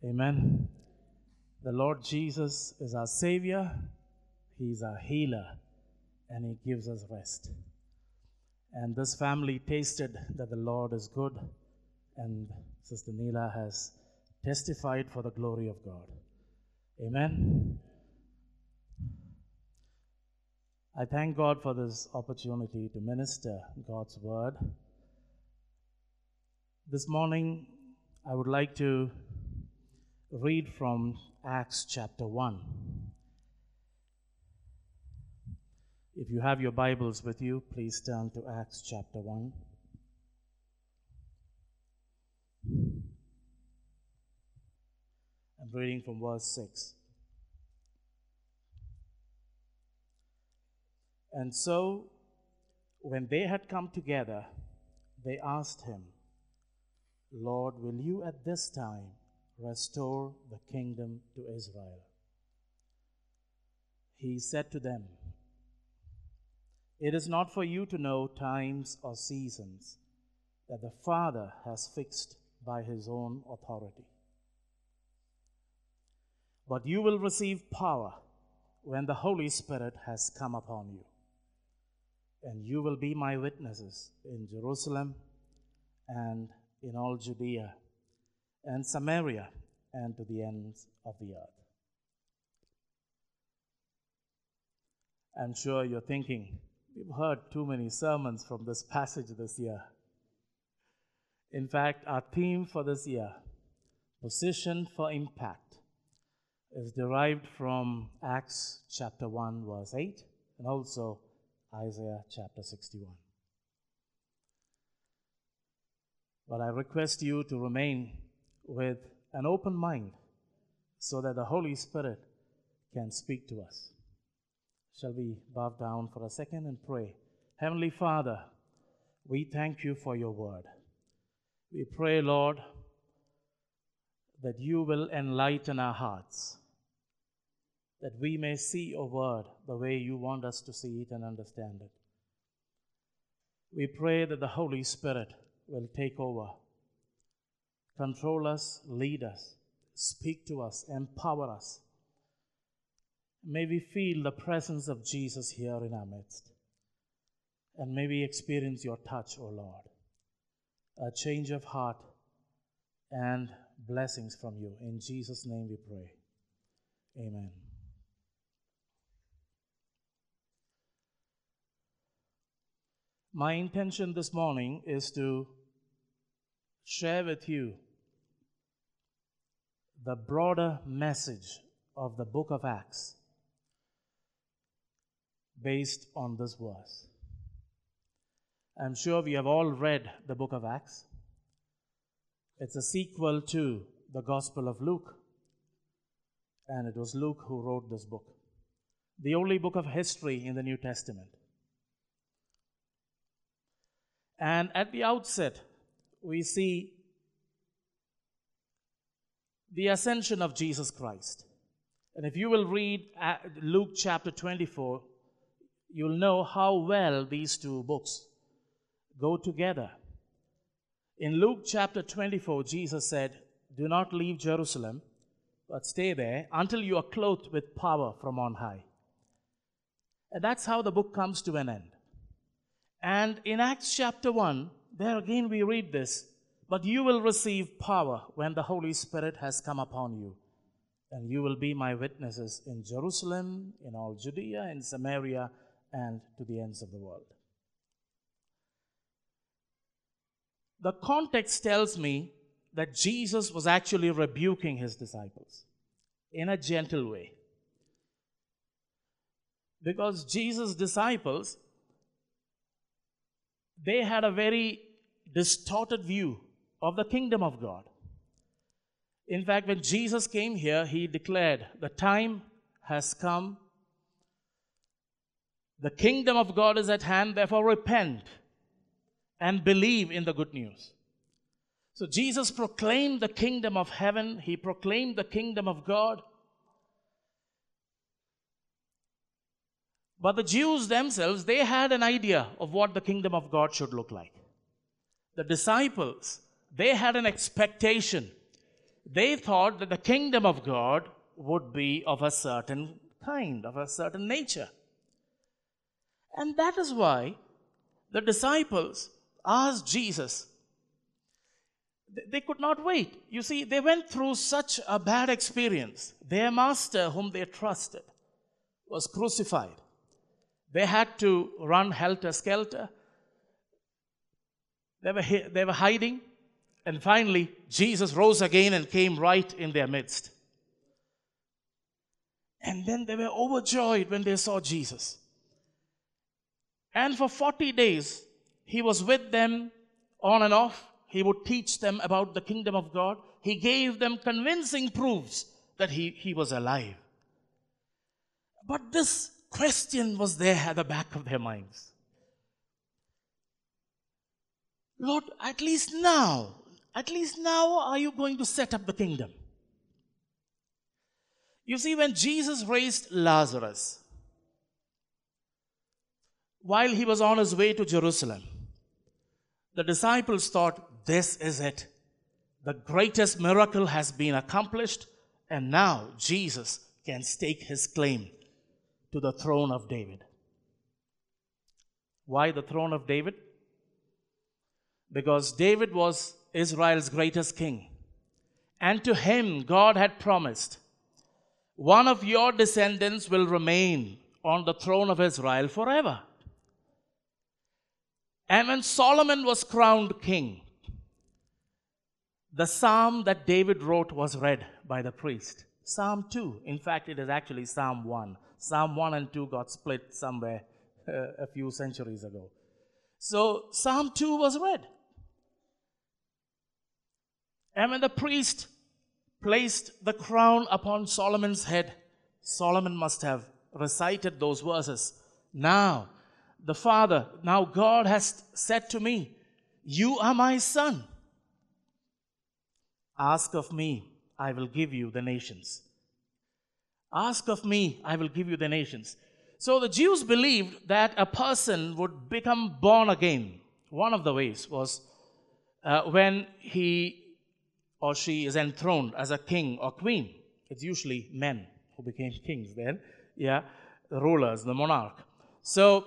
Amen. The Lord Jesus is our Savior, He's our healer, and He gives us rest. And this family tasted that the Lord is good, and Sister Neela has testified for the glory of God. Amen. I thank God for this opportunity to minister God's word. This morning, I would like to read from Acts chapter 1. If you have your Bibles with you, please turn to Acts chapter 1. I'm reading from verse 6. And so, when they had come together, they asked him, Lord, will you at this time restore the kingdom to Israel? He said to them, It is not for you to know times or seasons that the Father has fixed by his own authority. But you will receive power when the Holy Spirit has come upon you. And you will be my witnesses in Jerusalem and in all Judea and Samaria and to the ends of the earth. I'm sure you're thinking, we've heard too many sermons from this passage this year. In fact, our theme for this year, Position for Impact, is derived from Acts chapter 1 verse 8 and also Isaiah chapter 61. But I request you to remain with an open mind so that the Holy Spirit can speak to us. Shall we bow down for a second and pray? Heavenly Father, we thank you for your word. We pray, Lord, that you will enlighten our hearts, that we may see your word the way you want us to see it and understand it. We pray that the Holy Spirit will take over, control us, lead us, speak to us, empower us. May we feel the presence of Jesus here in our midst. And may we experience your touch, O Lord. A change of heart and blessings from you. In Jesus' name we pray. Amen. My intention this morning is to share with you the broader message of the book of Acts based on this verse. I'm sure we have all read the book of Acts. It's a sequel to the Gospel of Luke, and it was Luke who wrote this book, the only book of history in the New Testament. And at the outset, we see the ascension of Jesus Christ. And if you will read Luke chapter 24, you'll know how well these two books go together. In Luke chapter 24, Jesus said, Do not leave Jerusalem, but stay there until you are clothed with power from on high. And that's how the book comes to an end. And in Acts chapter 1, there again we read this, But you will receive power when the Holy Spirit has come upon you, and you will be my witnesses in Jerusalem, in all Judea, in Samaria, and to the ends of the world. The context tells me that Jesus was actually rebuking his disciples in a gentle way. Because Jesus' disciples, they had a very distorted view of the kingdom of God. In fact, when Jesus came here, he declared, The time has come. The kingdom of God is at hand, therefore repent and believe in the good news. So Jesus proclaimed the kingdom of heaven. He proclaimed the kingdom of God. But the Jews themselves, they had an idea of what the kingdom of God should look like. The disciples, they had an expectation They thought that the kingdom of God would be of a certain kind, of a certain nature. And that is why the disciples asked Jesus. They could not wait. You see, they went through such a bad experience. Their master, whom they trusted, was crucified. They had to run helter-skelter. They were hiding. And finally, Jesus rose again and came right in their midst. And then they were overjoyed when they saw Jesus. And for 40 days, he was with them on and off. He would teach them about the kingdom of God. He gave them convincing proofs that he was alive. But this question was there at the back of their minds. Lord, at least now are you going to set up the kingdom? You see, when Jesus raised Lazarus, while he was on his way to Jerusalem, the disciples thought, this is it. The greatest miracle has been accomplished, and now Jesus can stake his claim to the throne of David. Why the throne of David? Because David was Israel's greatest king. And to him, God had promised, one of your descendants will remain on the throne of Israel forever. And when Solomon was crowned king, the psalm that David wrote was read by the priest. Psalm 2. In fact, it is actually Psalm 1. Psalm 1 and 2 got split somewhere a few centuries ago. So Psalm 2 was read. And when the priest placed the crown upon Solomon's head, Solomon must have recited those verses. Now God has said to me, you are my son. Ask of me, I will give you the nations. Ask of me, I will give you the nations. So the Jews believed that a person would become born again. One of the ways was when he or she is enthroned as a king or queen. It's usually men who became kings then. The rulers, the monarch. So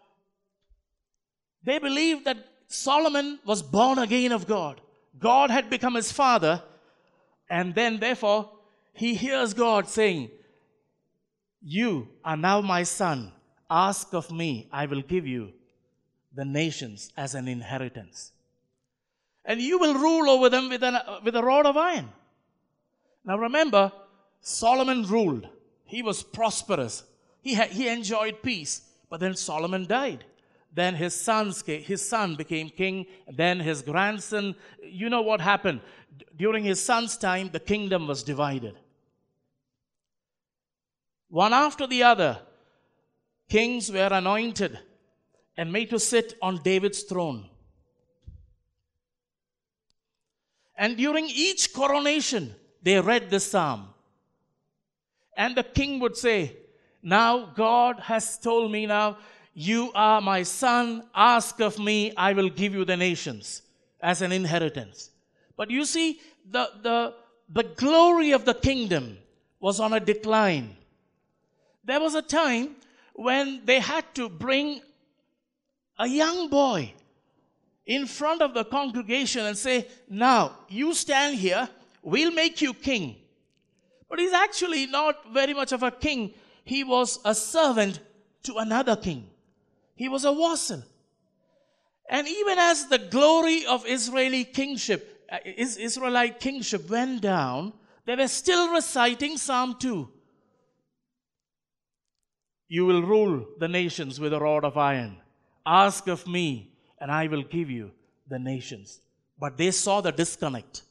they believed that Solomon was born again of God. God had become his father, and then therefore he hears God saying, you are now my son. Ask of me, I will give you the nations as an inheritance. And you will rule over them with a rod of iron. Now remember, Solomon ruled. He was prosperous. He enjoyed peace. But then Solomon died. Then his son became king. Then his grandson. You know what happened? During his son's time, the kingdom was divided. One after the other, kings were anointed and made to sit on David's throne. And during each coronation, they read this psalm. And the king would say, now God has told me now, you are my son, ask of me, I will give you the nations as an inheritance. But you see, the glory of the kingdom was on a decline. There was a time when they had to bring a young boy in front of the congregation and say, now, you stand here, we'll make you king. But he's actually not very much of a king. He was a servant to another king. He was a vassal. And even as the glory of Israelite kingship went down, they were still reciting Psalm 2. You will rule the nations with a rod of iron. Ask of me, and I will give you the nations. But they saw the disconnect.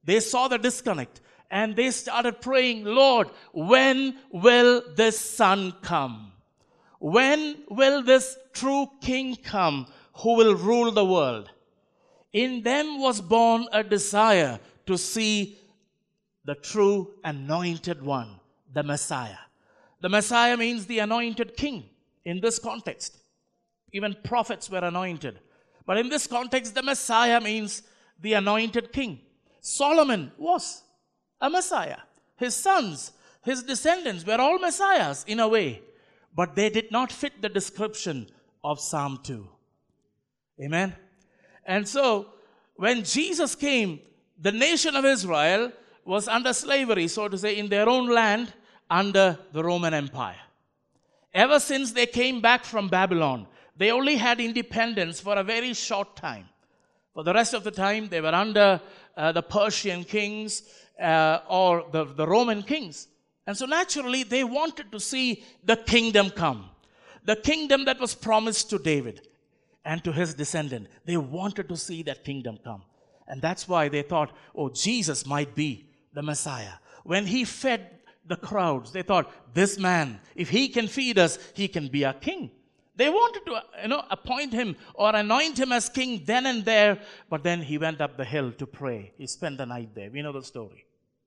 And they started praying, Lord, when will this son come? When will this true king come who will rule the world? In them was born a desire to see the true anointed one, the Messiah. The Messiah means the anointed king in this context. Even prophets were anointed. But in this context, the Messiah means the anointed king. Solomon was a Messiah. His sons, his descendants were all Messiahs in a way, but they did not fit the description of Psalm 2. Amen? And so, when Jesus came, the nation of Israel was under slavery, so to say, in their own land under the Roman Empire. Ever since they came back from Babylon, they only had independence for a very short time. For the rest of the time, they were under the Persian kings or the Roman kings. And so naturally, they wanted to see the kingdom come. The kingdom that was promised to David and to his descendant. They wanted to see that kingdom come. And that's why they thought, oh, Jesus might be the Messiah. When he fed the crowds, they thought, this man, if he can feed us, he can be our king. They wanted to, appoint him or anoint him as king then and there, but then he went up the hill to pray. He spent the night there. We know the story.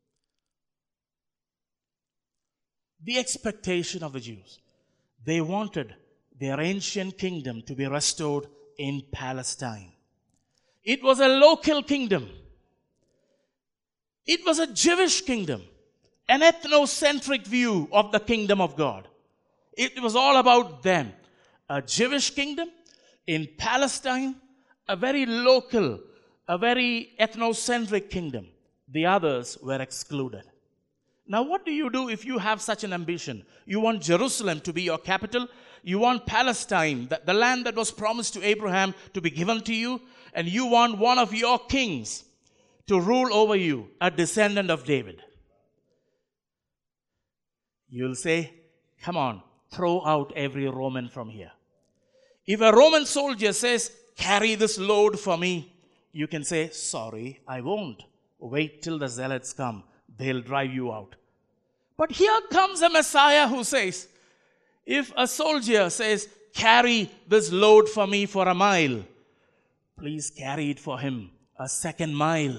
The expectation of the Jews. They wanted their ancient kingdom to be restored in Palestine. It was a local kingdom. It was a Jewish kingdom, an ethnocentric view of the kingdom of God. It was all about them. A Jewish kingdom in Palestine, a very local, a very ethnocentric kingdom. The others were excluded. Now, what do you do if you have such an ambition? You want Jerusalem to be your capital. You want Palestine, the land that was promised to Abraham, to be given to you. And you want one of your kings to rule over you, a descendant of David. You'll say, come on, throw out every Roman from here. If a Roman soldier says, carry this load for me, you can say, sorry, I won't. Wait till the zealots come. They'll drive you out. But here comes a Messiah who says, if a soldier says, carry this load for me for a mile, please carry it for him a second mile.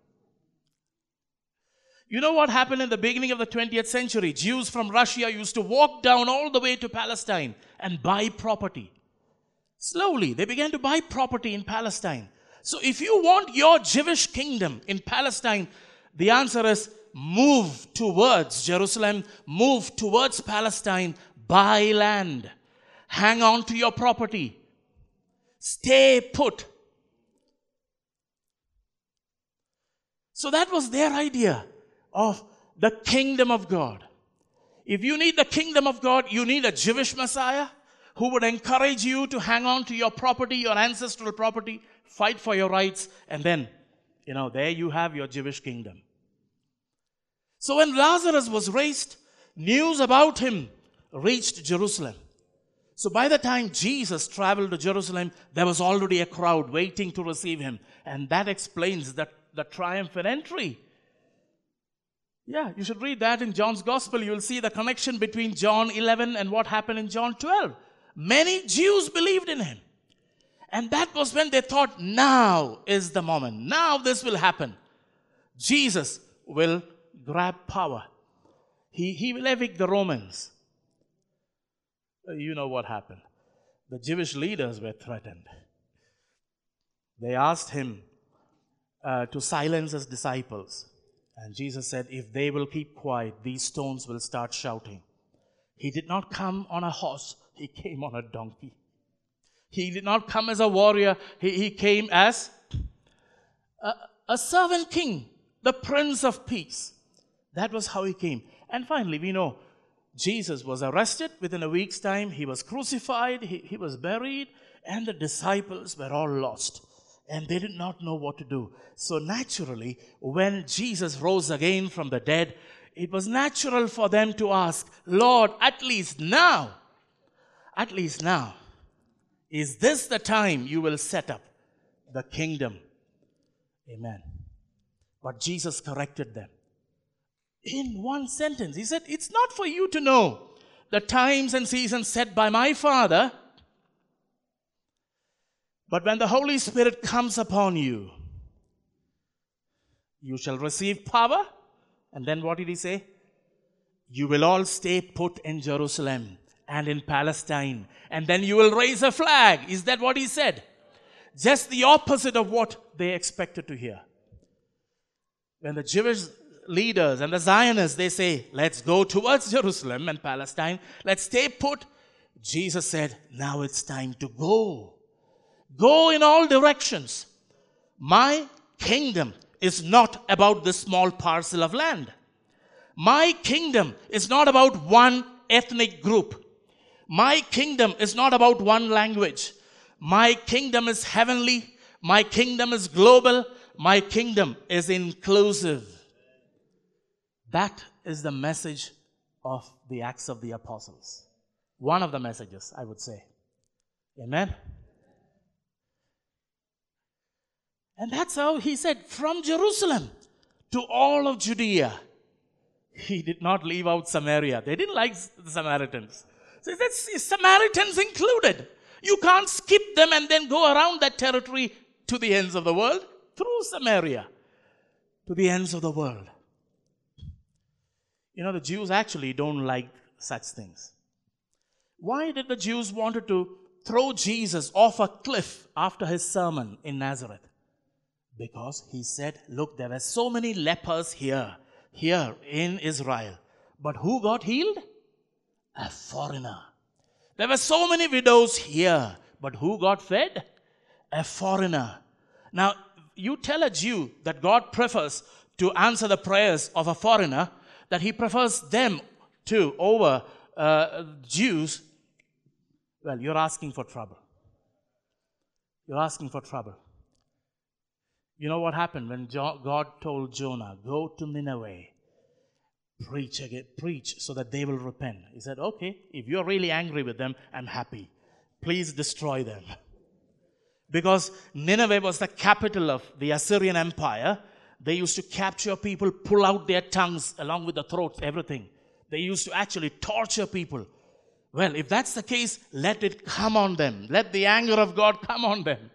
You know what happened in the beginning of the 20th century? Jews from Russia used to walk down all the way to Palestine and buy property. Slowly, they began to buy property in Palestine. So if you want your Jewish kingdom in Palestine, the answer is move towards Jerusalem, move towards Palestine, buy land, hang on to your property, stay put. So that was their idea of the kingdom of God. If you need the kingdom of God, you need a Jewish Messiah who would encourage you to hang on to your property, your ancestral property, fight for your rights, and then, there you have your Jewish kingdom. So when Lazarus was raised, news about him reached Jerusalem. So by the time Jesus traveled to Jerusalem, there was already a crowd waiting to receive him. And that explains the triumphant entry. Yeah, you should read that in John's Gospel. You will see the connection between John 11 and what happened in John 12. Many Jews believed in him. And that was when they thought, now is the moment. Now this will happen. Jesus will grab power. He will evict the Romans. You know what happened. The Jewish leaders were threatened. They asked him to silence his disciples. And Jesus said, if they will keep quiet, these stones will start shouting. He did not come on a horse. He came on a donkey. He did not come as a warrior. He came as a servant king, the Prince of Peace. That was how he came. And finally, we know Jesus was arrested. Within a week's time, he was crucified. He was buried. And the disciples were all lost. And they did not know what to do. So naturally, when Jesus rose again from the dead, it was natural for them to ask, Lord, at least now, is this the time you will set up the kingdom? Amen. But Jesus corrected them. In one sentence, he said, it's not for you to know the times and seasons set by my Father, but when the Holy Spirit comes upon you, you shall receive power. And then what did he say? You will all stay put in Jerusalem and in Palestine. And then you will raise a flag. Is that what he said? Just the opposite of what they expected to hear. When the Jewish leaders and the Zionists, they say, let's go towards Jerusalem and Palestine. Let's stay put. Jesus said, now it's time to go. Go in all directions. My kingdom is not about this small parcel of land. My kingdom is not about one ethnic group. My kingdom is not about one language. My kingdom is heavenly. My kingdom is global. My kingdom is inclusive. That is the message of the Acts of the Apostles. One of the messages, I would say. Amen. And that's how he said, from Jerusalem to all of Judea. He did not leave out Samaria. They didn't like the Samaritans. So that's Samaritans included. You can't skip them and then go around that territory to the ends of the world. Through Samaria to the ends of the world. You know, the Jews actually don't like such things. Why did the Jews wanted to throw Jesus off a cliff after his sermon in Nazareth? Because he said, look, there were so many lepers here in Israel. But who got healed? A foreigner. There were so many widows here. But who got fed? A foreigner. Now, you tell a Jew that God prefers to answer the prayers of a foreigner, that he prefers them to over Jews, well, you're asking for trouble. You're asking for trouble. You know what happened when God told Jonah, go to Nineveh, preach so that they will repent. He said, okay, if you're really angry with them, I'm happy. Please destroy them. Because Nineveh was the capital of the Assyrian Empire. They used to capture people, pull out their tongues along with the throats, everything. They used to actually torture people. Well, if that's the case, let it come on them. Let the anger of God come on them.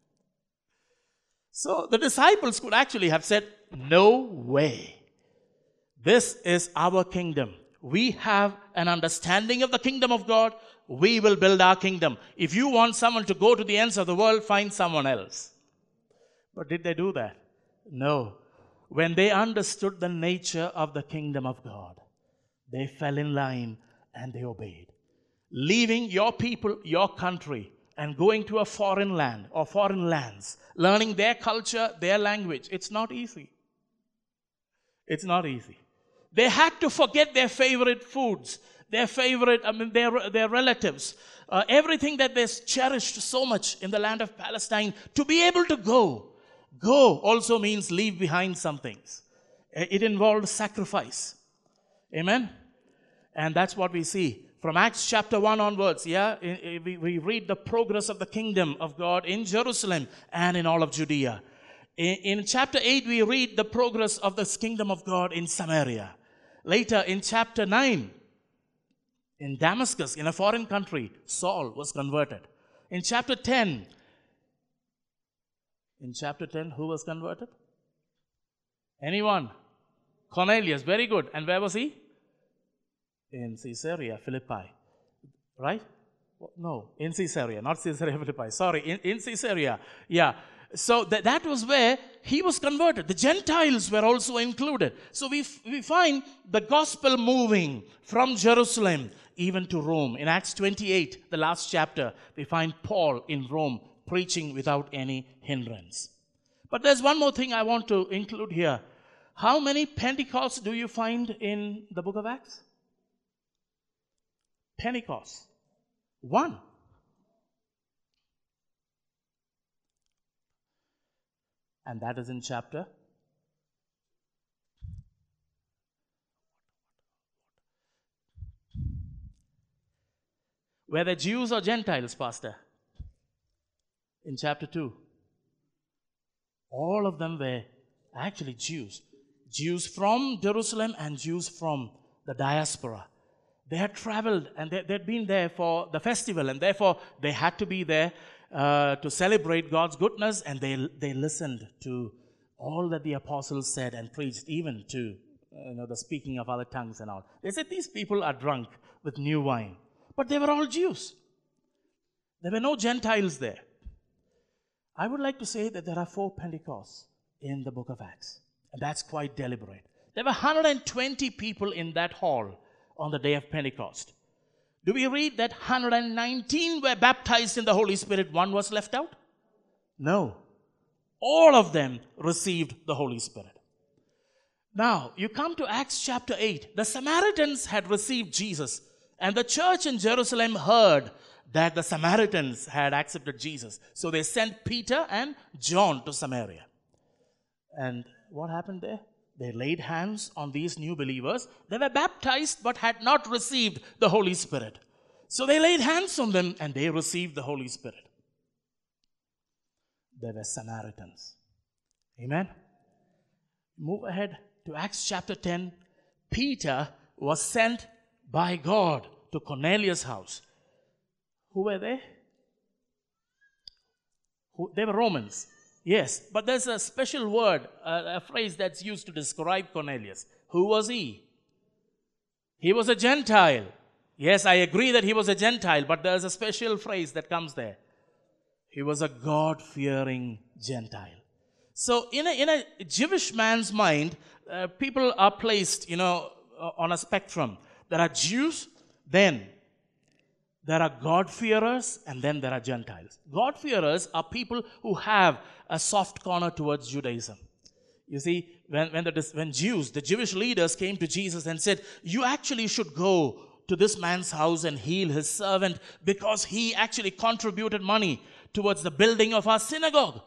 So the disciples could actually have said, no way. This is our kingdom. We have an understanding of the kingdom of God. We will build our kingdom. If you want someone to go to the ends of the world, find someone else. But did they do that? No. When they understood the nature of the kingdom of God, they fell in line and they obeyed. Leaving your people, your country, and going to a foreign land or foreign lands, learning their culture, their language, it's not easy. It's not easy. They had to forget their favorite foods, their relatives, everything that they cherished so much in the land of Palestine to be able to go. Go also means leave behind some things. It involved sacrifice. Amen? And that's what we see. From Acts chapter 1 onwards, we read the progress of the kingdom of God in Jerusalem and in all of Judea. In chapter 8, we read the progress of this kingdom of God in Samaria. Later, in chapter 9, in Damascus, in a foreign country, Saul was converted. In chapter 10, who was converted? Anyone? Cornelius, very good. And where was he? In Caesarea Philippi. Right? No, in Caesarea, not Caesarea Philippi. Sorry, in Caesarea. Yeah. So that was where he was converted. The Gentiles were also included. So we find the gospel moving from Jerusalem even to Rome. In Acts 28, the last chapter, we find Paul in Rome preaching without any hindrance. But there's one more thing I want to include here. How many Pentecosts do you find in the book of Acts? Pentecost. 1. And that is in chapter. Were they Jews or Gentiles, Pastor? In chapter 2. All of them were actually Jews. Jews from Jerusalem and Jews from the diaspora. They had traveled and they'd been there for the festival, and therefore they had to be there to celebrate God's goodness, and they listened to all that the apostles said and preached, even to the speaking of other tongues and all. They said these people are drunk with new wine. But they were all Jews. There were no Gentiles there. I would like to say that there are 4 Pentecosts in the book of Acts. And that's quite deliberate. There were 120 people in that hall on the day of Pentecost. Do we read that 119 were baptized in the Holy Spirit, one was left out? No. All of them received the Holy Spirit. Now, you come to Acts chapter 8. The Samaritans had received Jesus, and the church in Jerusalem heard that the Samaritans had accepted Jesus. So they sent Peter and John to Samaria. And what happened there? They laid hands on these new believers. They were baptized but had not received the Holy Spirit. So they laid hands on them and they received the Holy Spirit. They were Samaritans. Amen? Move ahead to Acts chapter 10. Peter was sent by God to Cornelius' house. Who were they? They were Romans. Yes, but there's a special word, a phrase that's used to describe Cornelius. Who was he? He was a Gentile. Yes, I agree that he was a Gentile, but there's a special phrase that comes there. He was a God-fearing Gentile. So in a Jewish man's mind, people are placed, on a spectrum. There are Jews, then there are God-fearers, and then there are Gentiles. God-fearers are people who have a soft corner towards Judaism. You see, when Jews, the Jewish leaders came to Jesus and said, you actually should go to this man's house and heal his servant because he actually contributed money towards the building of our synagogue.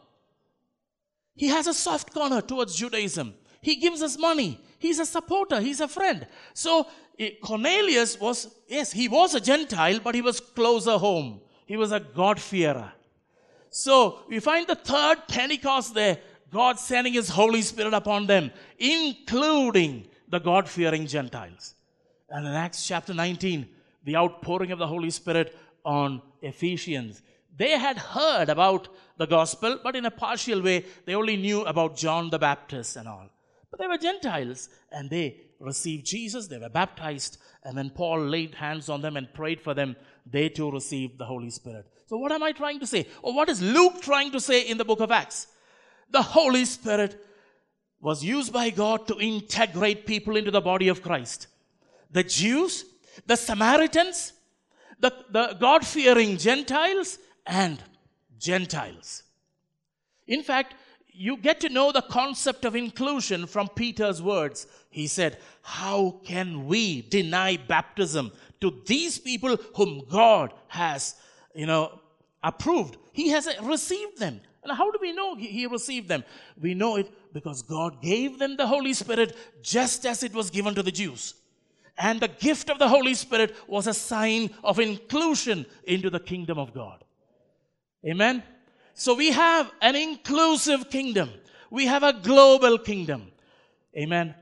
He has a soft corner towards Judaism. He gives us money. He's a supporter. He's a friend. So Cornelius he was a Gentile, but he was closer home. He was a God-fearer. So we find the third Pentecost there, God sending His Holy Spirit upon them, including the God-fearing Gentiles. And in Acts chapter 19, the outpouring of the Holy Spirit on Ephesians. They had heard about the gospel, but in a partial way, they only knew about John the Baptist and all. But they were Gentiles, and they received Jesus, they were baptized, and when Paul laid hands on them and prayed for them, they too received the Holy Spirit. So what am I trying to say? Or what is Luke trying to say in the book of Acts? The Holy Spirit was used by God to integrate people into the body of Christ. The Jews, the Samaritans, the God-fearing Gentiles, and Gentiles. In fact, you get to know the concept of inclusion from Peter's words. He said, how can we deny baptism to these people whom God has, approved? He has received them. And how do we know he received them? We know it because God gave them the Holy Spirit just as it was given to the Jews. And the gift of the Holy Spirit was a sign of inclusion into the kingdom of God. Amen? So we have an inclusive kingdom. We have a global kingdom. Amen?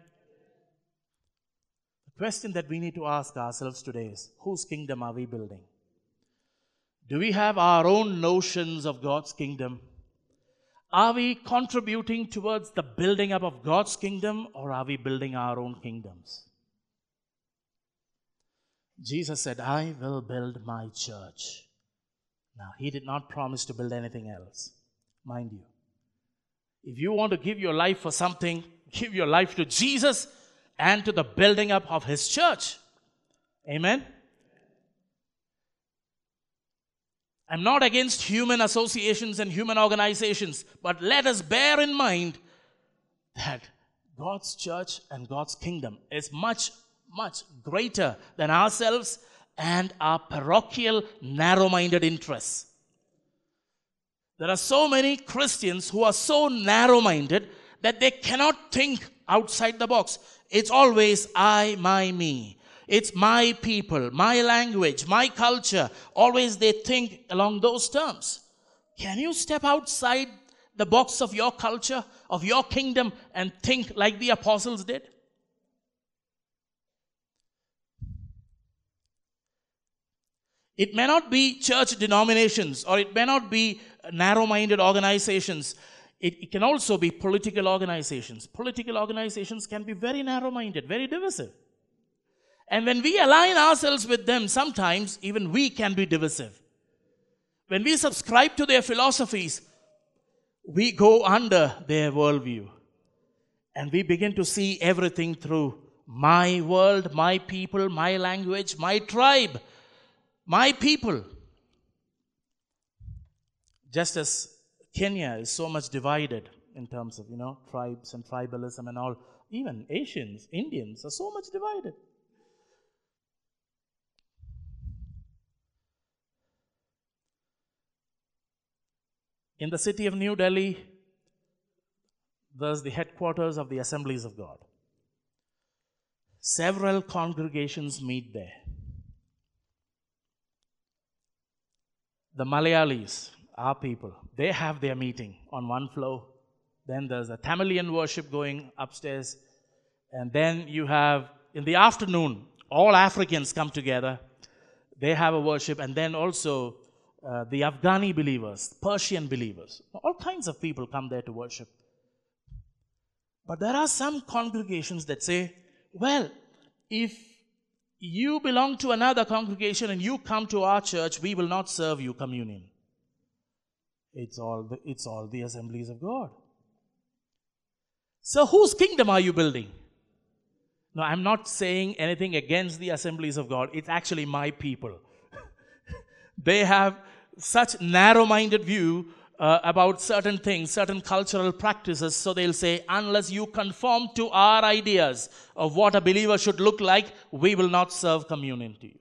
The question that we need to ask ourselves today is, whose kingdom are we building? Do we have our own notions of God's kingdom? Are we contributing towards the building up of God's kingdom, or are we building our own kingdoms? Jesus said, I will build my church. Now, He did not promise to build anything else. Mind you, if you want to give your life for something, give your life to Jesus and to the building up of His church. Amen? I'm not against human associations and human organizations, but let us bear in mind that God's church and God's kingdom is much, much greater than ourselves and our parochial, narrow-minded interests. There are so many Christians who are so narrow-minded that they cannot think outside the box. It's always I, my, me. It's my people, my language, my culture. Always they think along those terms. Can you step outside the box of your culture, of your kingdom, and think like the apostles did? It may not be church denominations, or it may not be narrow-minded organizations. It can also be political organizations. Political organizations can be very narrow-minded, very divisive. And when we align ourselves with them, sometimes even we can be divisive. When we subscribe to their philosophies, we go under their worldview. And we begin to see everything through my world, my people, my language, my tribe, my people. Just as Kenya is so much divided in terms of, tribes and tribalism and all, even Asians, Indians are so much divided. In the city of New Delhi, there's the headquarters of the Assemblies of God. Several congregations meet there. The Malayalis, our people, they have their meeting on one floor. Then there's a Tamilian worship going upstairs. And then you have, in the afternoon, all Africans come together. They have a worship. And then also the Afghani believers, Persian believers, all kinds of people come there to worship. But there are some congregations that say, well, if you belong to another congregation and you come to our church, we will not serve you communion. It's all the Assemblies of God. So whose kingdom are you building? No, I'm not saying anything against the Assemblies of God. It's actually my people. They have such narrow-minded view about certain things, certain cultural practices. So they'll say, unless you conform to our ideas of what a believer should look like, we will not serve communion to you.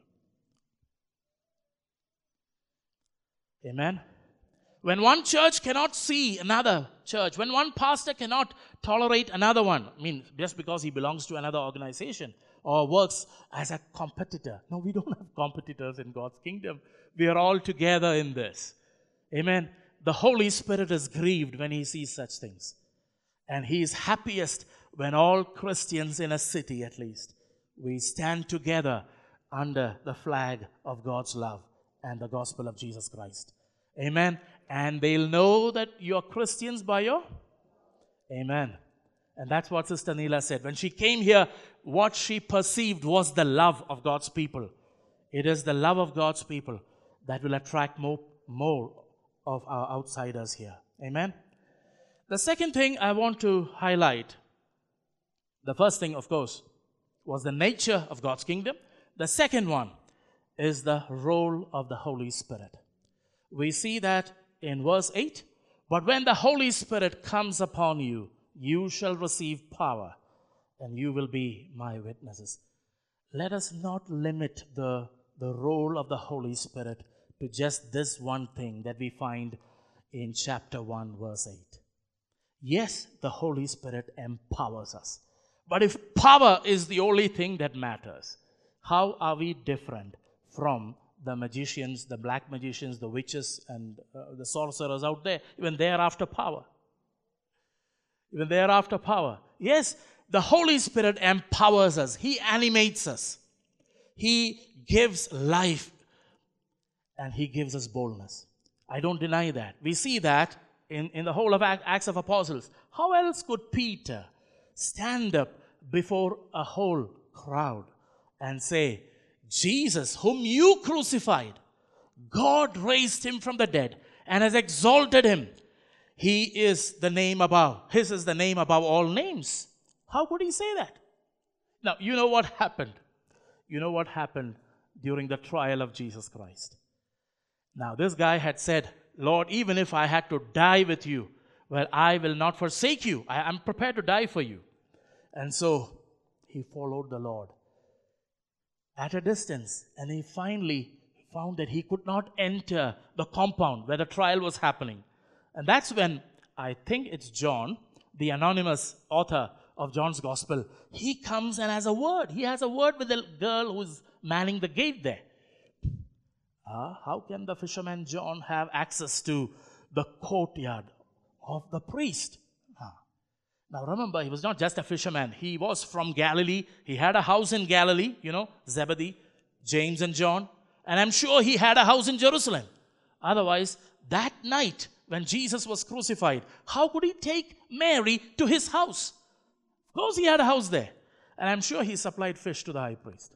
Amen? When one church cannot see another church, when one pastor cannot tolerate another one, just because he belongs to another organization or works as a competitor. No, we don't have competitors in God's kingdom. We are all together in this. Amen. The Holy Spirit is grieved when he sees such things. And he is happiest when all Christians in a city, at least, we stand together under the flag of God's love and the gospel of Jesus Christ. Amen. And they'll know that you're Christians by your... Amen. And that's what Sister Neela said. When she came here, what she perceived was the love of God's people. It is the love of God's people that will attract more of our outsiders here. Amen. The second thing I want to highlight, the first thing, of course, was the nature of God's kingdom. The second one is the role of the Holy Spirit. We see that in verse 8. But when the Holy Spirit comes upon you, you shall receive power, and you will be my witnesses. Let us not limit the role of the Holy Spirit to just this one thing that we find in chapter 1, verse 8. Yes, the Holy Spirit empowers us. But if power is the only thing that matters, how are we different from the magicians, the black magicians, the witches, and the sorcerers out there? Even they are after power. Even they are after power. Yes, the Holy Spirit empowers us. He animates us. He gives life. And he gives us boldness. I don't deny that. We see that in the whole of Acts of Apostles. How else could Peter stand up before a whole crowd and say, Jesus, whom you crucified, God raised him from the dead and has exalted him. He is the name above. His is the name above all names. How could he say that? Now, you know what happened? You know what happened during the trial of Jesus Christ? Now, this guy had said, Lord, even if I had to die with you, well, I will not forsake you. I'm prepared to die for you. And so, he followed the Lord at a distance. And he finally found that he could not enter the compound where the trial was happening. And that's when, I think it's John, the anonymous author of John's Gospel, he comes and has a word. He has a word with the girl who's manning the gate there. How can the fisherman John have access to the courtyard of the priest? Now remember, he was not just a fisherman. He was from Galilee. He had a house in Galilee, Zebedee, James and John. And I'm sure he had a house in Jerusalem. Otherwise, that night when Jesus was crucified, how could he take Mary to his house? Of course he had a house there. And I'm sure he supplied fish to the high priest.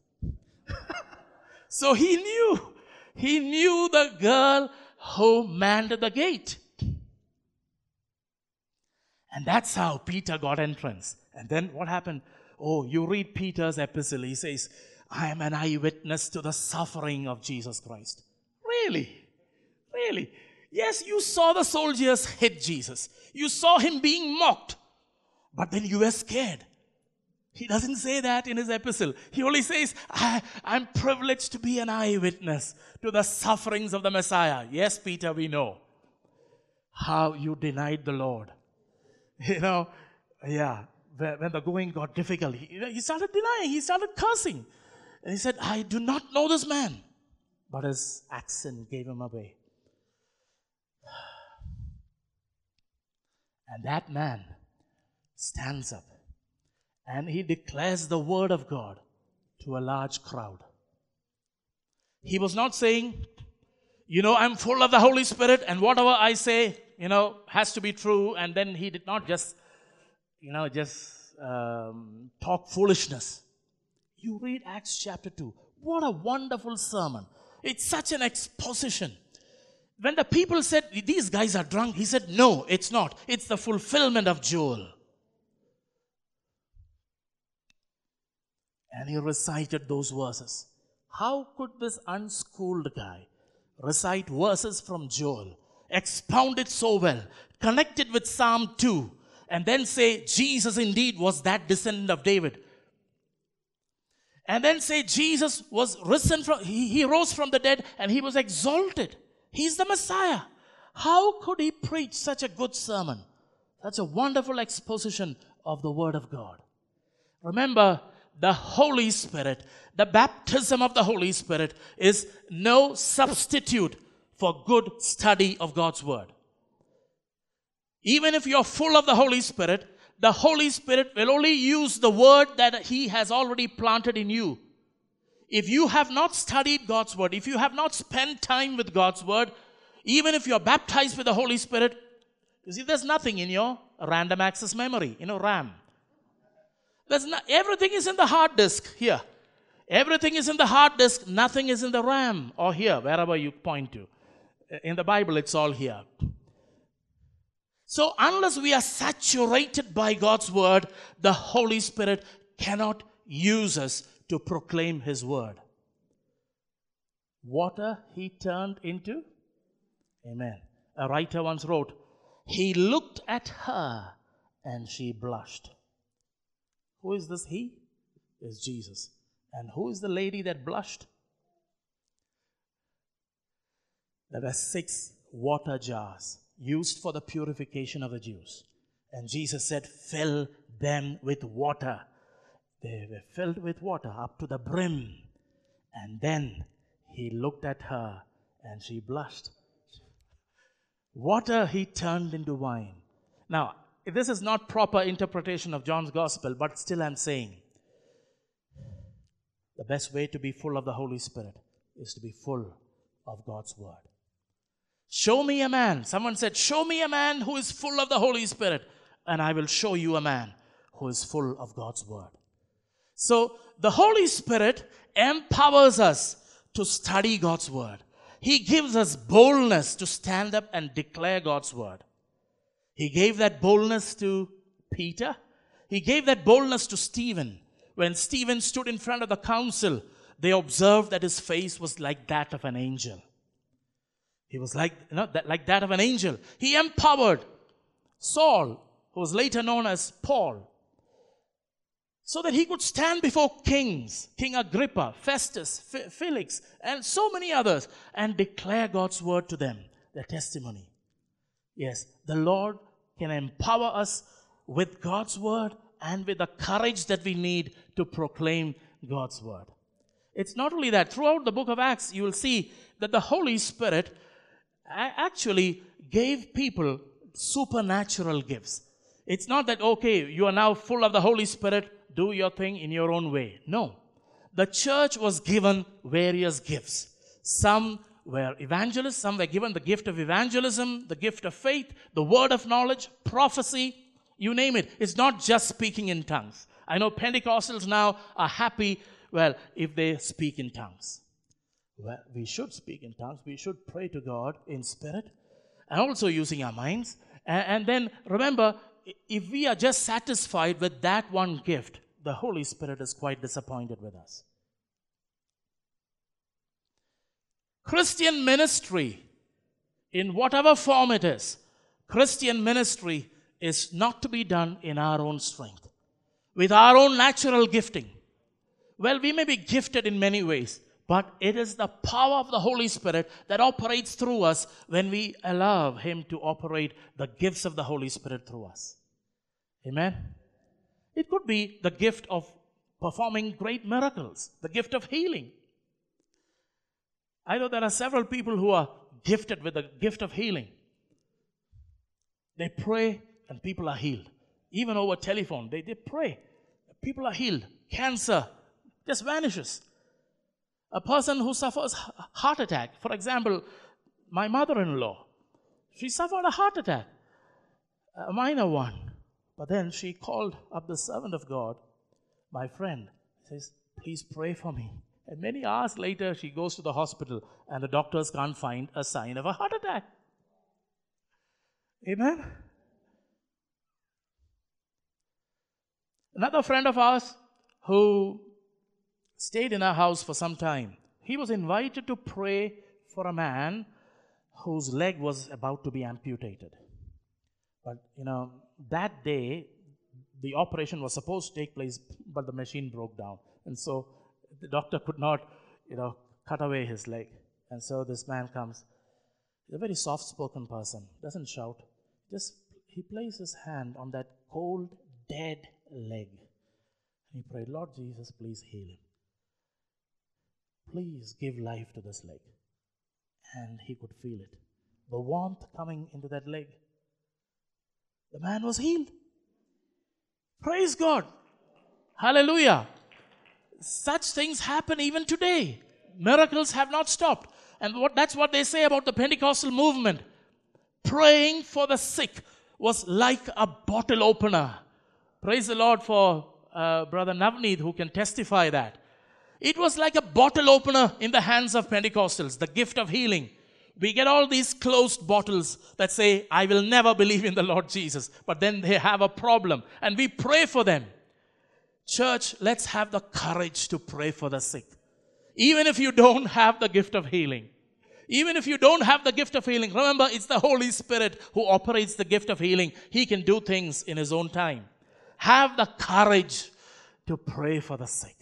So he knew the girl who manned the gate. And that's how Peter got entrance. And then what happened? Oh, you read Peter's epistle. He says, I am an eyewitness to the suffering of Jesus Christ. Really? Really? Yes, you saw the soldiers hit Jesus. You saw him being mocked. But then you were scared. He doesn't say that in his epistle. He only says, I'm privileged to be an eyewitness to the sufferings of the Messiah. Yes, Peter, we know how you denied the Lord. When the going got difficult, he started denying, he started cursing. And he said, I do not know this man. But his accent gave him away. And that man stands up and he declares the word of God to a large crowd. He was not saying, I'm full of the Holy Spirit and whatever I say, has to be true. And then he did not just talk foolishness. You read Acts chapter 2. What a wonderful sermon. It's such an exposition. When the people said, these guys are drunk, he said, no, it's not. It's the fulfillment of Joel. And he recited those verses. How could this unschooled guy recite verses from Joel, expound it so well, connect it with Psalm 2, and then say Jesus indeed was that descendant of David? And then say Jesus was risen from, he rose from the dead and he was exalted. He's the Messiah. How could he preach such a good sermon? Such a wonderful exposition of the Word of God. Remember, the Holy Spirit, the baptism of the Holy Spirit is no substitute for good study of God's Word. Even if you're full of the Holy Spirit will only use the Word that He has already planted in you. If you have not studied God's Word, if you have not spent time with God's Word, even if you're baptized with the Holy Spirit, you see, there's nothing in your random access memory, RAM. Everything is in the hard disk here. Everything is in the hard disk. Nothing is in the RAM or here, wherever you point to. In the Bible, it's all here. So unless we are saturated by God's Word, the Holy Spirit cannot use us to proclaim His Word. Water He turned into? Amen. A writer once wrote, He looked at her and she blushed. Who is this He? It's Jesus. And who is the lady that blushed? There were 6 water jars used for the purification of the Jews. And Jesus said, fill them with water. They were filled with water up to the brim. And then He looked at her and she blushed. Water He turned into wine. Now, this is not proper interpretation of John's Gospel, but still I'm saying the best way to be full of the Holy Spirit is to be full of God's Word. Show me a man. Someone said, show me a man who is full of the Holy Spirit, and I will show you a man who is full of God's Word. So the Holy Spirit empowers us to study God's Word. He gives us boldness to stand up and declare God's Word. He gave that boldness to Peter. He gave that boldness to Stephen. When Stephen stood in front of the council, they observed that his face was like that of an angel. He was like that of an angel. He empowered Saul, who was later known as Paul, so that he could stand before kings, King Agrippa, Festus, Felix, and so many others, and declare God's Word to them, their testimony. Yes, the Lord can empower us with God's Word and with the courage that we need to proclaim God's Word. It's not only that. Throughout the book of Acts, you will see that the Holy Spirit actually gave people supernatural gifts. It's not that, okay, you are now full of the Holy Spirit, do your thing in your own way. No. The church was given various gifts. Some were evangelists, some were given the gift of evangelism, the gift of faith, the word of knowledge, prophecy, you name it. It's not just speaking in tongues. I know Pentecostals now are happy, if they speak in tongues. Well, we should speak in tongues. We should pray to God in spirit and also using our minds. And then remember, if we are just satisfied with that one gift, the Holy Spirit is quite disappointed with us. Christian ministry, in whatever form it is, Christian ministry is not to be done in our own strength, with our own natural gifting. Well, we may be gifted in many ways, but it is the power of the Holy Spirit that operates through us when we allow Him to operate the gifts of the Holy Spirit through us. Amen? It could be the gift of performing great miracles, the gift of healing. I know there are several people who are gifted with the gift of healing. They pray and people are healed. Even over telephone, they pray. People are healed. Cancer just vanishes. A person who suffers heart attack, for example, my mother-in-law, she suffered a heart attack, a minor one. But then she called up the servant of God, my friend, says, please pray for me. And many hours later, she goes to the hospital and the doctors can't find a sign of a heart attack. Amen? Another friend of ours who stayed in our house for some time, he was invited to pray for a man whose leg was about to be amputated. But, that day, the operation was supposed to take place, but the machine broke down. And so the doctor could not, cut away his leg. And so this man comes. He's a very soft-spoken person, doesn't shout. He placed his hand on that cold, dead leg. He prayed, Lord Jesus, please heal him. Please give life to this leg. And he could feel it. The warmth coming into that leg. The man was healed. Praise God. Hallelujah. Such things happen even today. Miracles have not stopped. And that's what they say about the Pentecostal movement. Praying for the sick was like a bottle opener. Praise the Lord for Brother Navneet who can testify that. It was like a bottle opener in the hands of Pentecostals, the gift of healing. We get all these closed bottles that say, I will never believe in the Lord Jesus. But then they have a problem. And we pray for them. Church, let's have the courage to pray for the sick. Even if you don't have the gift of healing. Even if you don't have the gift of healing. Remember, it's the Holy Spirit who operates the gift of healing. He can do things in His own time. Have the courage to pray for the sick.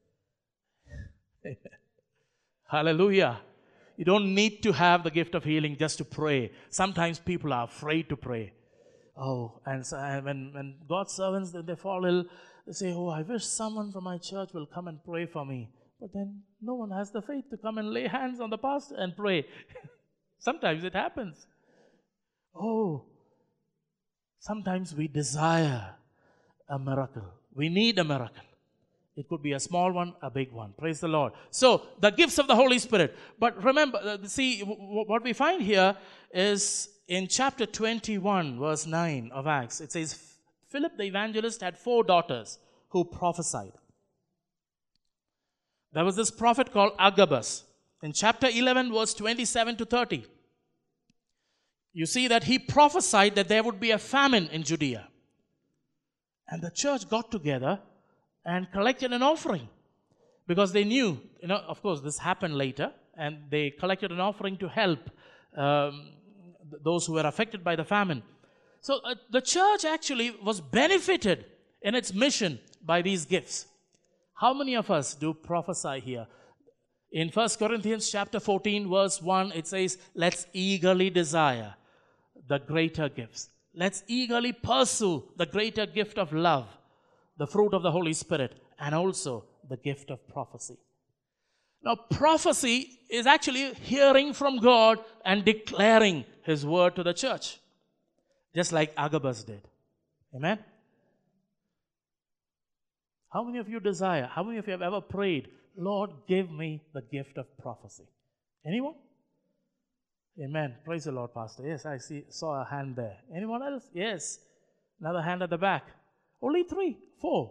Hallelujah. You don't need to have the gift of healing just to pray. Sometimes people are afraid to pray. And when God's servants, they fall ill, they say, I wish someone from my church will come and pray for me. But then no one has the faith to come and lay hands on the pastor and pray. Sometimes it happens. Sometimes we desire a miracle. We need a miracle. It could be a small one, a big one. Praise the Lord. So, the gifts of the Holy Spirit. But remember, what we find here is in chapter 21, verse 9 of Acts. It says, Philip the evangelist had 4 daughters who prophesied. There was this prophet called Agabus. In chapter 11, verse 27 to 30, you see that he prophesied that there would be a famine in Judea. And the church got together and collected an offering because they knew, of course, this happened later, and they collected an offering to help those who were affected by the famine. So the church actually was benefited in its mission by these gifts. How many of us do prophesy here? In 1 Corinthians chapter 14, verse 1, it says, let's eagerly desire the greater gifts. Let's eagerly pursue the greater gift of love, the fruit of the Holy Spirit, and also the gift of prophecy. Now, prophecy is actually hearing from God and declaring His word to the church, just like Agabus did. Amen? How many of you desire, how many of you have ever prayed, Lord, give me the gift of prophecy? Anyone? Amen. Praise the Lord, Pastor. Yes, I saw a hand there. Anyone else? Yes. Another hand at the back. Only 3, 4.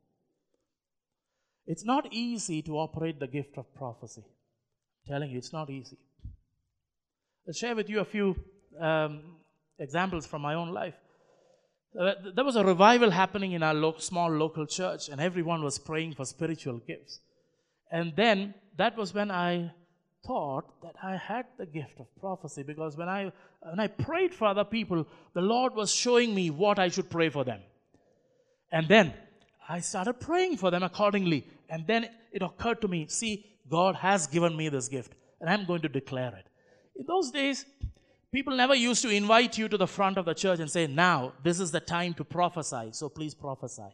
It's not easy to operate the gift of prophecy. I'm telling you, it's not easy. I'll share with you a few examples from my own life. There was a revival happening in our small local church, and everyone was praying for spiritual gifts. And then that was when I thought that I had the gift of prophecy, because when I prayed for other people, the Lord was showing me what I should pray for them. And then I started praying for them accordingly. And then it occurred to me, see, God has given me this gift, and I'm going to declare it. In those days, people never used to invite you to the front of the church and say, now, this is the time to prophesy, so please prophesy.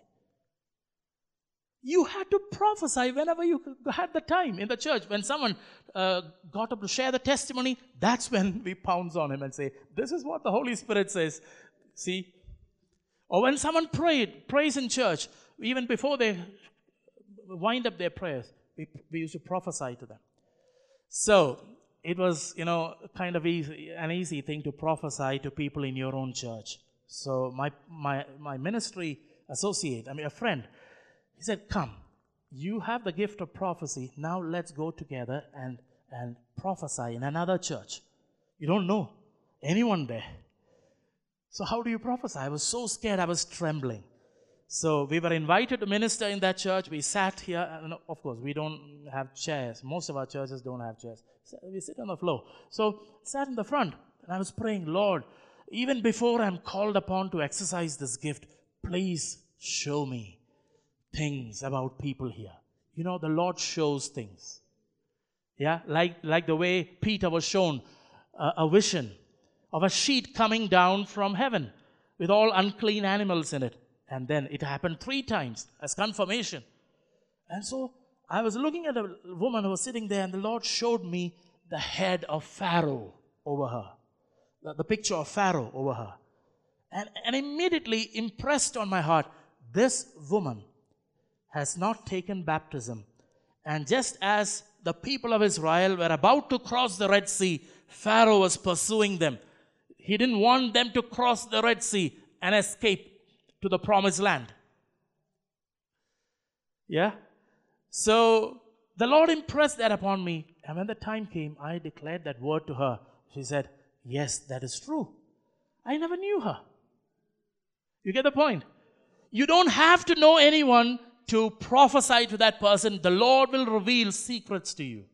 You had to prophesy whenever you had the time in the church. When someone got up to share the testimony, that's when we pounce on him and say, this is what the Holy Spirit says. See? Or when someone prays in church, even before they wind up their prayers, we used to prophesy to them. So, it was, kind of an easy thing to prophesy to people in your own church. So, my ministry associate, a friend, he said, come, you have the gift of prophecy. Now let's go together and prophesy in another church. You don't know anyone there. So how do you prophesy? I was so scared, I was trembling. So we were invited to minister in that church. We sat here, and of course, we don't have chairs. Most of our churches don't have chairs. So we sit on the floor. So sat in the front, and I was praying, Lord, even before I'm called upon to exercise this gift, please show me things about people here. The Lord shows things. Yeah, like the way Peter was shown a vision of a sheet coming down from heaven with all unclean animals in it. And then it happened 3 times as confirmation. And so I was looking at a woman who was sitting there, and the Lord showed me the head of Pharaoh over her, the picture of Pharaoh over her. And immediately impressed on my heart, this woman has not taken baptism. And just as the people of Israel were about to cross the Red Sea, Pharaoh was pursuing them. He didn't want them to cross the Red Sea and escape to the promised land. Yeah? So the Lord impressed that upon me. And when the time came, I declared that word to her. She said, yes, that is true. I never knew her. You get the point? You don't have to know anyone to prophesy to that person. The Lord will reveal secrets to you.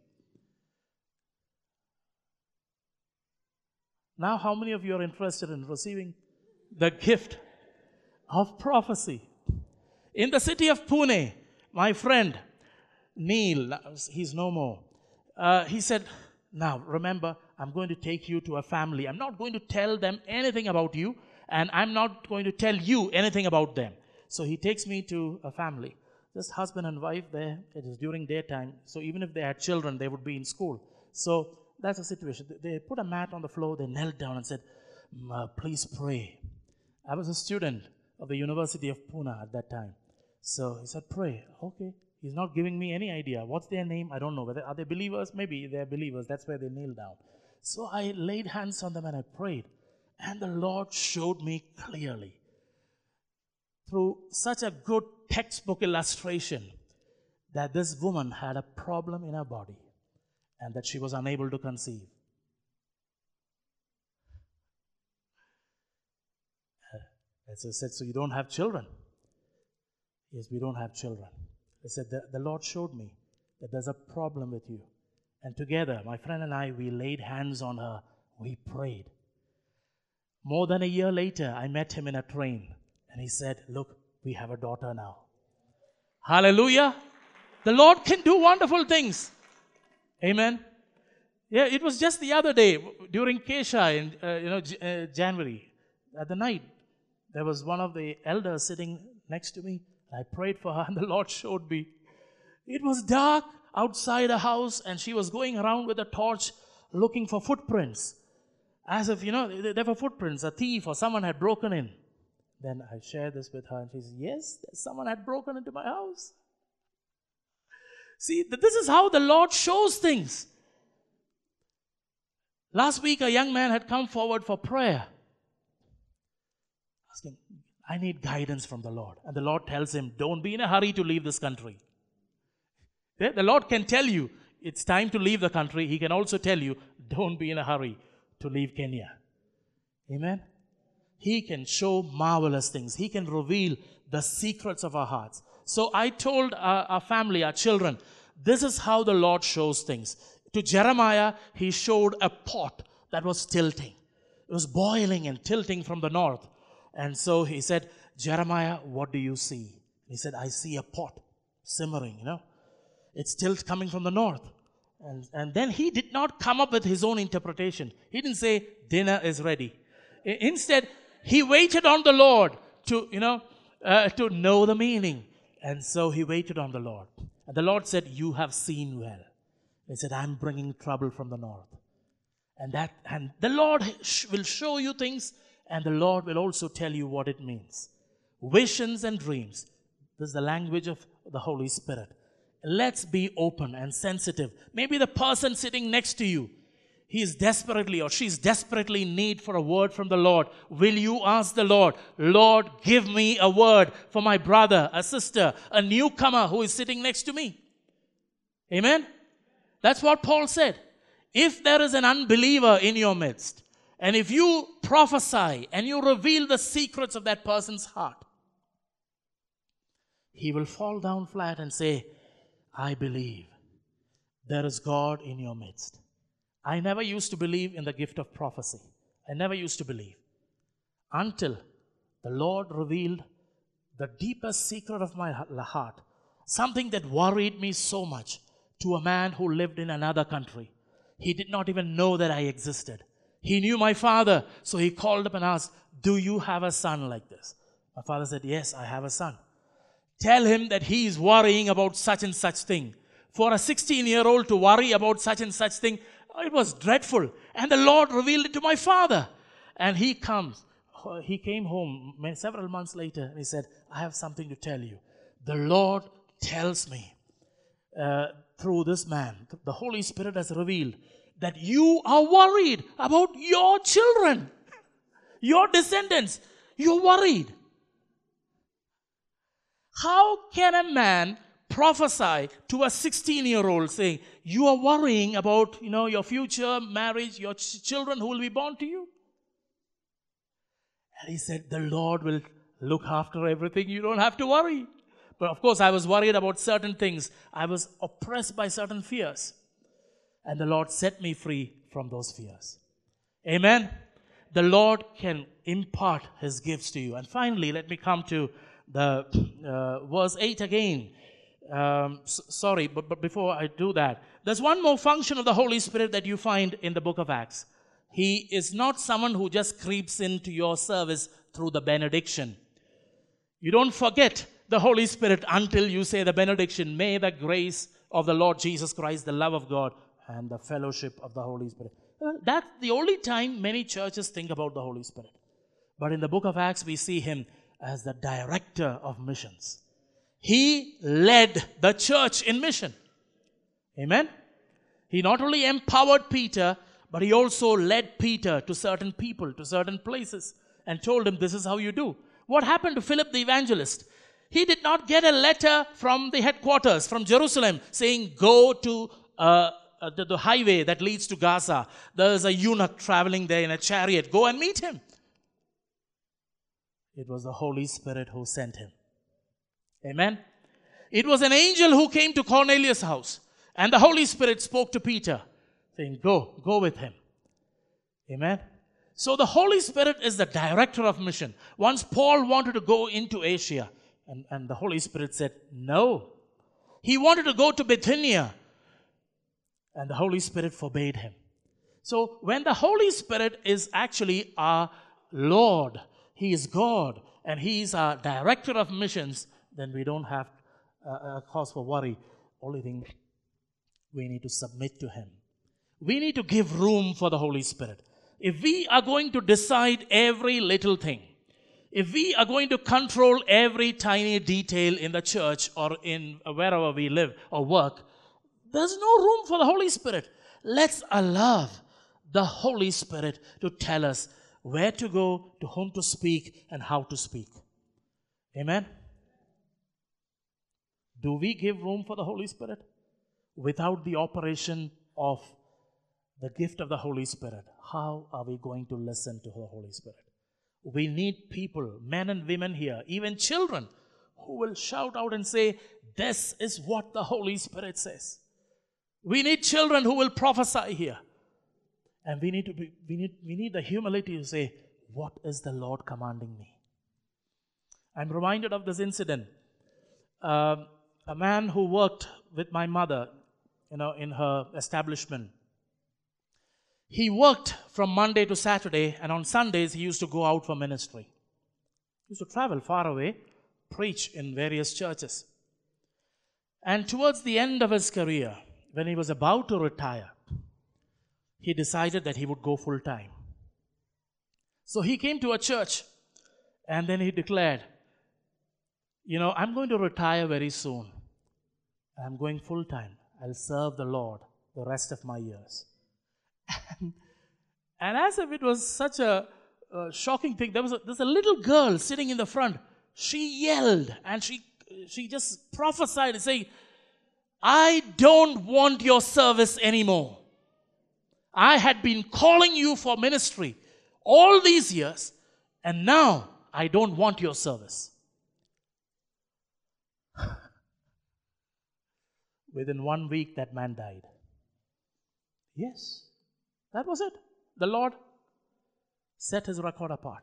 Now, how many of you are interested in receiving the gift of prophecy? In the city of Pune, my friend Neil, he's no more, he said, now remember, I'm going to take you to a family. I'm not going to tell them anything about you, and I'm not going to tell you anything about them. So he takes me to a family, just husband and wife there. It is during daytime, so even if they had children, they would be in school. So that's the situation. They put a mat on the floor, they knelt down and said, please pray. I was a student of the University of Pune at that time. So he said, pray. Okay. He's not giving me any idea. What's their name? I don't know. Are they believers? Maybe they're believers. That's why they kneel down. So I laid hands on them and I prayed. And the Lord showed me clearly, through such a good textbook illustration, that this woman had a problem in her body and that she was unable to conceive. As I said, so you don't have children? Yes, we don't have children. I said, the Lord showed me that there's a problem with you. And together, my friend and I, we laid hands on her. We prayed. More than a year later, I met him in a train. And he said, look, we have a daughter now. Hallelujah. The Lord can do wonderful things. Amen. Yeah, it was just the other day during Kesha in January. At the night, there was one of the elders sitting next to me. I prayed for her and the Lord showed me. It was dark outside a house and she was going around with a torch looking for footprints. As if, there were footprints, a thief or someone had broken in. Then I shared this with her and she said, yes, someone had broken into my house. See, this is how the Lord shows things. Last week, a young man had come forward for prayer, asking, I need guidance from the Lord. And the Lord tells him, don't be in a hurry to leave this country. The Lord can tell you, it's time to leave the country. He can also tell you, don't be in a hurry to leave Kenya. Amen? He can show marvelous things. He can reveal the secrets of our hearts. So I told our family, our children, this is how the Lord shows things. To Jeremiah, he showed a pot that was tilting. It was boiling and tilting from the north. And so he said, Jeremiah, what do you see? He said, I see a pot simmering, It's still coming from the north. And then he did not come up with his own interpretation. He didn't say, dinner is ready. Instead, he waited on the Lord to know the meaning. And so he waited on the Lord. And the Lord said, you have seen well. He said, I'm bringing trouble from the north. And the Lord will show you things, and the Lord will also tell you what it means. Visions and dreams. This is the language of the Holy Spirit. Let's be open and sensitive. Maybe the person sitting next to you, he is desperately or she is desperately in need for a word from the Lord. Will you ask the Lord, Lord, give me a word for my brother, a sister, a newcomer who is sitting next to me? Amen? That's what Paul said. If there is an unbeliever in your midst, and if you prophesy and you reveal the secrets of that person's heart, he will fall down flat and say, I believe there is God in your midst. I never used to believe in the gift of prophecy. I never used to believe. Until the Lord revealed the deepest secret of my heart, something that worried me so much, to a man who lived in another country. He did not even know that I existed. He knew my father, so he called up and asked, do you have a son like this? My father said, yes, I have a son. Tell him that he is worrying about such and such thing. For a 16-year-old to worry about such and such thing, it was dreadful. And the Lord revealed it to my father. And he came home several months later, and he said, I have something to tell you. The Lord tells me through this man, the Holy Spirit has revealed that you are worried about your children, your descendants. You're worried. How can a man prophesy to a 16-year-old saying, you are worrying about, your future marriage, your children who will be born to you? And he said, the Lord will look after everything. You don't have to worry. But of course, I was worried about certain things. I was oppressed by certain fears. And the Lord set me free from those fears. Amen? The Lord can impart His gifts to you. And finally, let me come to the verse 8 again. Sorry, but before I do that, there's one more function of the Holy Spirit that you find in the book of Acts. He is not someone who just creeps into your service through the benediction. You don't forget the Holy Spirit until you say the benediction. May the grace of the Lord Jesus Christ, the love of God, and the fellowship of the Holy Spirit. That's the only time many churches think about the Holy Spirit. But in the book of Acts, we see Him as the director of missions. He led the church in mission. Amen? He not only empowered Peter, but he also led Peter to certain people, to certain places, and told him, this is how you do. What happened to Philip the evangelist? He did not get a letter from the headquarters, from Jerusalem, saying, go to the highway that leads to Gaza. There's a eunuch traveling there in a chariot. Go and meet him. It was the Holy Spirit who sent him. Amen? It was an angel who came to Cornelius' house. And the Holy Spirit spoke to Peter, saying, go with him. Amen? So the Holy Spirit is the director of mission. Once Paul wanted to go into Asia, and the Holy Spirit said, no. He wanted to go to Bithynia, and the Holy Spirit forbade him. So when the Holy Spirit is actually our Lord, He is God, and He is our director of missions, then we don't have a cause for worry. Only thing, we need to submit to Him. We need to give room for the Holy Spirit. If we are going to decide every little thing, if we are going to control every tiny detail in the church or in wherever we live or work, there's no room for the Holy Spirit. Let's allow the Holy Spirit to tell us where to go, to whom to speak, and how to speak. Amen? Do we give room for the Holy Spirit? Without the operation of the gift of the Holy Spirit, how are we going to listen to the Holy Spirit? We need people, men and women here, even children, who will shout out and say, this is what the Holy Spirit says. We need children who will prophesy here. And we need the humility to say, what is the Lord commanding me? I'm reminded of this incident. A man who worked with my mother, in her establishment. He worked from Monday to Saturday, and on Sundays he used to go out for ministry. He used to travel far away, preach in various churches. And towards the end of his career, when he was about to retire, he decided that he would go full time. So he came to a church and then he declared, I'm going to retire very soon. I'm going full time. I'll serve the Lord the rest of my years. And as if it was such a shocking thing, there's a little girl sitting in the front. She yelled and she just prophesied and saying, I don't want your service anymore. I had been calling you for ministry all these years, and now I don't want your service. Within 1 week, that man died. Yes, that was it. The Lord set his record apart.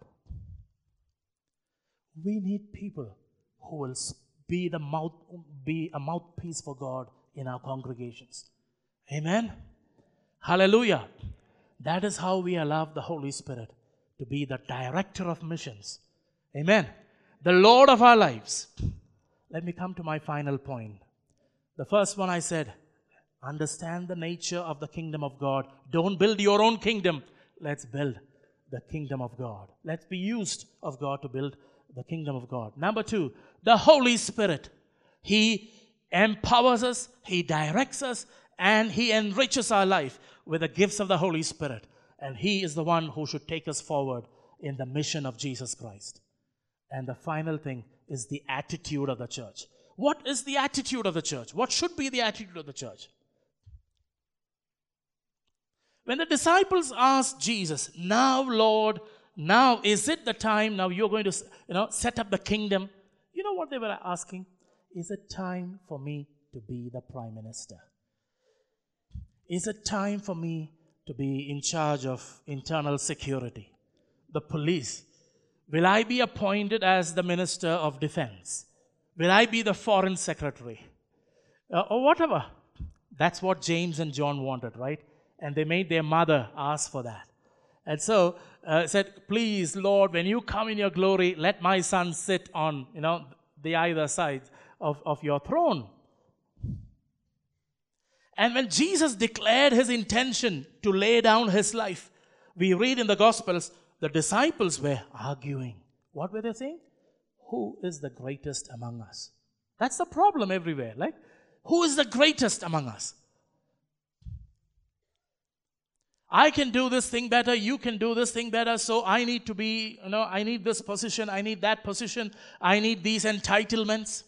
We need people who will be a mouthpiece for God in our congregations. Amen. Hallelujah. That is how we allow the Holy Spirit to be the director of missions. Amen. The Lord of our lives. Let me come to my final point. The first one I said, understand the nature of the kingdom of God. Don't build your own kingdom. Let's build the kingdom of God. Let's be used of God to build the kingdom of God. Number 2, the Holy Spirit. He empowers us, He directs us, and He enriches our life with the gifts of the Holy Spirit. And He is the one who should take us forward in the mission of Jesus Christ. And the final thing is the attitude of the church. What is the attitude of the church? What should be the attitude of the church? When the disciples asked Jesus, now Lord, now is it the time, now you're going to set up the kingdom? You know what they were asking? Is it time for me to be the prime minister? Is it time for me to be in charge of internal security, the police? Will I be appointed as the minister of defense? Will I be the foreign secretary? Or whatever. That's what James and John wanted, right? And they made their mother ask for that. And so said, please, Lord, when you come in your glory, let my son sit on, the either side of your throne. And when Jesus declared his intention to lay down his life, we read in the Gospels, the disciples were arguing. What were they saying? Who is the greatest among us? That's the problem everywhere. Like, who is the greatest among us? I can do this thing better, you can do this thing better, so I need to be, I need this position, I need that position, I need these entitlements.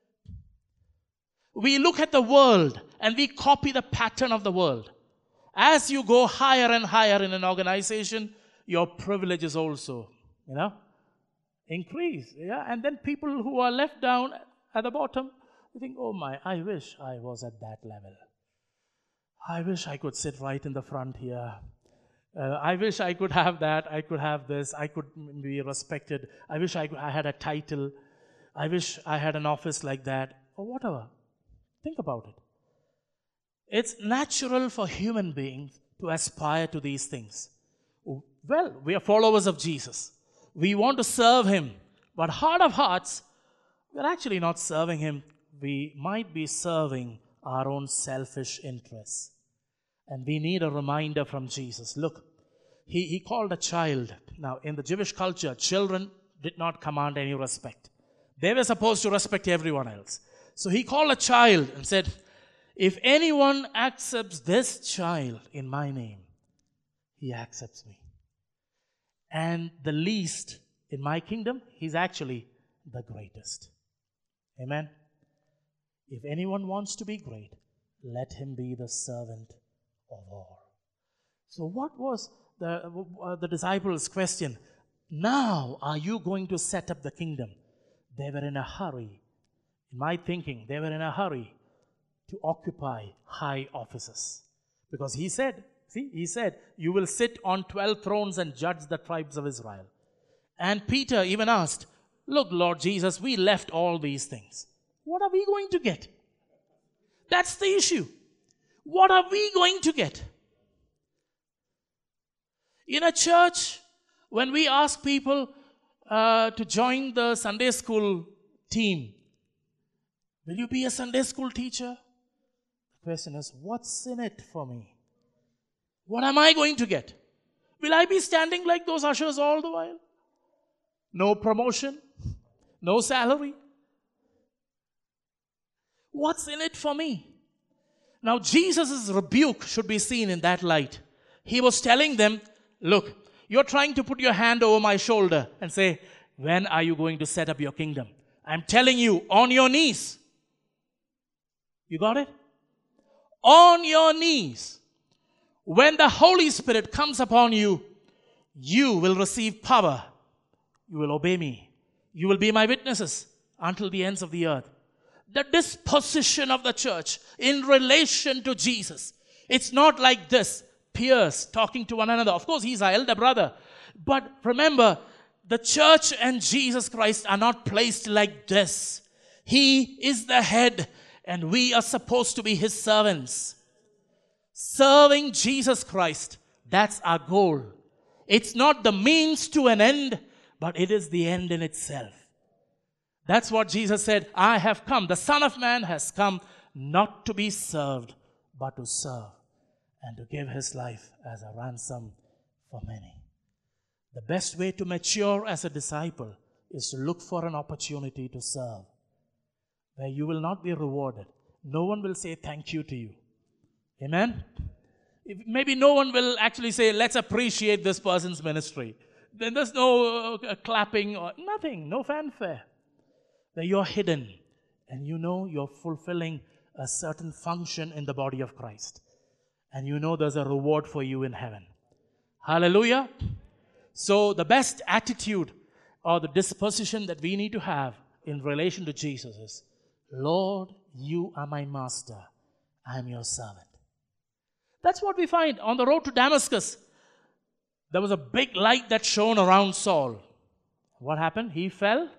We look at the world and we copy the pattern of the world. As you go higher and higher in an organization, your privileges also, increase. Yeah? And then people who are left down at the bottom, they think, oh my, I wish I was at that level. I wish I could sit right in the front here. I wish I could have that. I could have this. I could be respected. I wish I had a title. I wish I had an office like that. Or whatever. Think about it. It's natural for human beings to aspire to these things. Well, we are followers of Jesus. We want to serve Him. But heart of hearts, we're actually not serving Him. We might be serving our own selfish interests. And we need a reminder from Jesus. Look, he called a child. Now, in the Jewish culture, children did not command any respect. They were supposed to respect everyone else. So he called a child and said, if anyone accepts this child in my name, he accepts me. And the least in my kingdom, he's actually the greatest. Amen. If anyone wants to be great, let him be the servant of all. So what was the disciples' question? Now are you going to set up the kingdom? They were in a hurry. In my thinking, they were in a hurry to occupy high offices. Because he said, you will sit on 12 thrones and judge the tribes of Israel. And Peter even asked, look, Lord Jesus, we left all these things. What are we going to get? That's the issue. What are we going to get? In a church, when we ask people to join the Sunday school team, will you be a Sunday school teacher? The question is, what's in it for me? What am I going to get? Will I be standing like those ushers all the while? No promotion, no salary. What's in it for me? Now, Jesus' rebuke should be seen in that light. He was telling them, look, you're trying to put your hand over my shoulder and say, when are you going to set up your kingdom? I'm telling you, on your knees. You got it? On your knees. When the Holy Spirit comes upon you, you will receive power. You will obey me. You will be my witnesses until the ends of the earth. The disposition of the church in relation to Jesus. It's not like this. Peers talking to one another. Of course, he's our elder brother. But remember, the church and Jesus Christ are not placed like this. He is the head and we are supposed to be his servants. Serving Jesus Christ, that's our goal. It's not the means to an end, but it is the end in itself. That's what Jesus said, I have come. The Son of Man has come not to be served, but to serve and to give his life as a ransom for many. The best way to mature as a disciple is to look for an opportunity to serve, where you will not be rewarded. No one will say thank you to you. Amen? Maybe no one will actually say, let's appreciate this person's ministry. Then there's no clapping or nothing, no fanfare. That you're hidden and you know you're fulfilling a certain function in the body of Christ. And you know there's a reward for you in heaven. Hallelujah. So the best attitude or the disposition that we need to have in relation to Jesus is, Lord, you are my master. I am your servant. That's what we find on the road to Damascus. There was a big light that shone around Saul. What happened? He fell.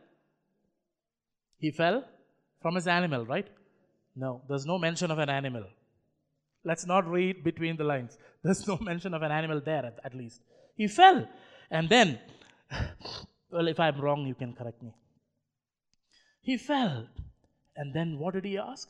He fell from his animal, right? No, there's no mention of an animal. Let's not read between the lines. There's no mention of an animal there, at least. He fell. And then, well, if I'm wrong, you can correct me. He fell. And then what did he ask?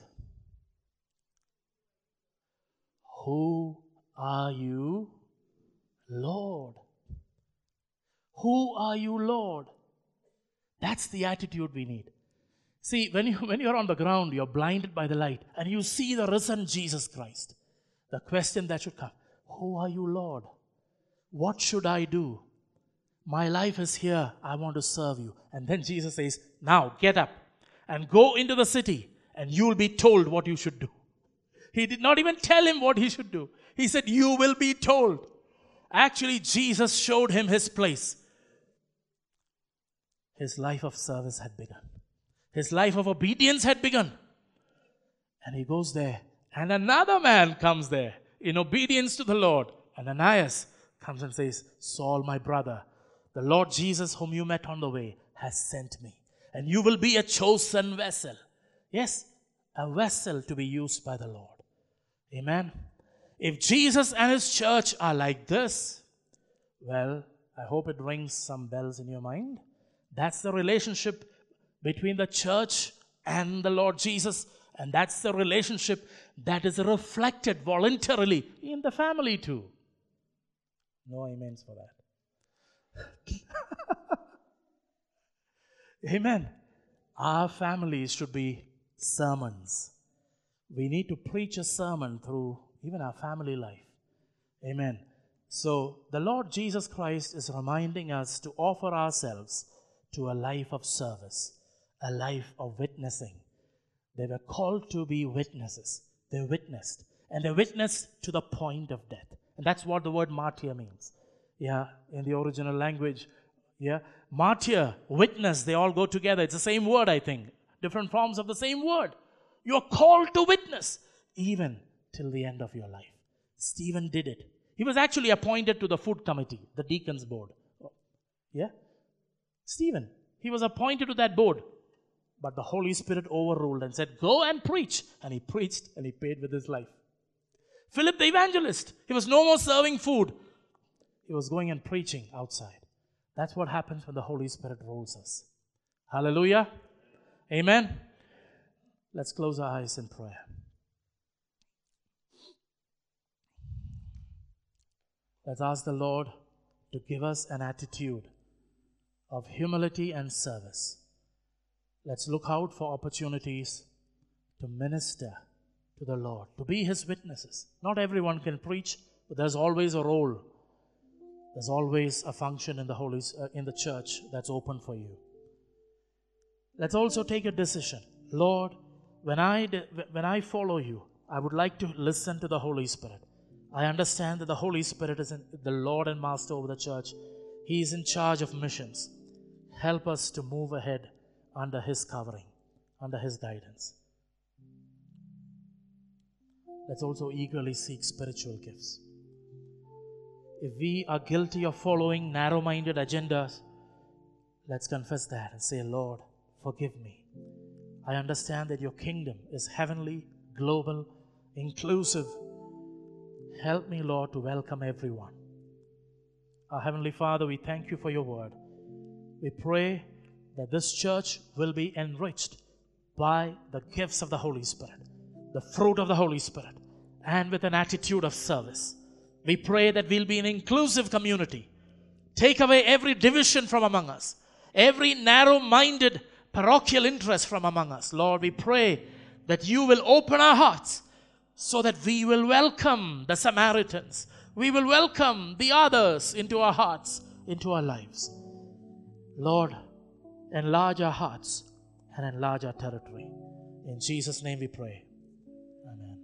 Who are you, Lord? Who are you, Lord? That's the attitude we need. See, when you're on the ground, you're blinded by the light, and you see the risen Jesus Christ. The question that should come, who are you, Lord? What should I do? My life is here. I want to serve you. And then Jesus says, now get up and go into the city, and you will be told what you should do. He did not even tell him what he should do. He said, you will be told. Actually, Jesus showed him his place. His life of service had begun. His life of obedience had begun. And he goes there. And another man comes there in obedience to the Lord. And Ananias comes and says, Saul, my brother, the Lord Jesus whom you met on the way has sent me. And you will be a chosen vessel. Yes, a vessel to be used by the Lord. Amen. If Jesus and his church are like this, well, I hope it rings some bells in your mind. That's the relationship between the church and the Lord Jesus. And that's the relationship that is reflected voluntarily in the family too. No amens for that. Amen. Our families should be sermons. We need to preach a sermon through even our family life. Amen. So the Lord Jesus Christ is reminding us to offer ourselves to a life of service, a life of witnessing. They were called to be witnesses. They witnessed. And they witnessed to the point of death. And that's what the word martyr means. Yeah, in the original language, Yeah. Martyr, witness, they all go together. It's the same word, I think. Different forms of the same word. You are called to witness even till the end of your life. Stephen did it. He was actually appointed to the food committee, the deacons board. Yeah? Stephen, he was appointed to that board. But the Holy Spirit overruled and said, go and preach. And he preached and he paid with his life. Philip the evangelist, he was no more serving food. He was going and preaching outside. That's what happens when the Holy Spirit rules us. Hallelujah. Amen. Let's close our eyes in prayer. Let's ask the Lord to give us an attitude of humility and service. Let's look out for opportunities to minister to the Lord, to be His witnesses. Not everyone can preach, but there's always a role. There's always a function in the church that's open for you. Let's also take a decision. Lord, when I follow you, I would like to listen to the Holy Spirit. I understand that the Holy Spirit is the Lord and Master over the church. He is in charge of missions. Help us to move ahead under His covering, under His guidance. Let's also eagerly seek spiritual gifts. If we are guilty of following narrow-minded agendas, let's confess that and say, Lord, forgive me. I understand that your kingdom is heavenly, global, inclusive. Help me, Lord, to welcome everyone. Our Heavenly Father, we thank you for your word. We pray that this church will be enriched by the gifts of the Holy Spirit, the fruit of the Holy Spirit, and with an attitude of service. We pray that we'll be an inclusive community. Take away every division from among us, every narrow-minded parochial interest from among us. Lord, we pray that you will open our hearts so that we will welcome the Samaritans. We will welcome the others into our hearts, into our lives. Lord, enlarge our hearts and enlarge our territory. In Jesus' name we pray. Amen.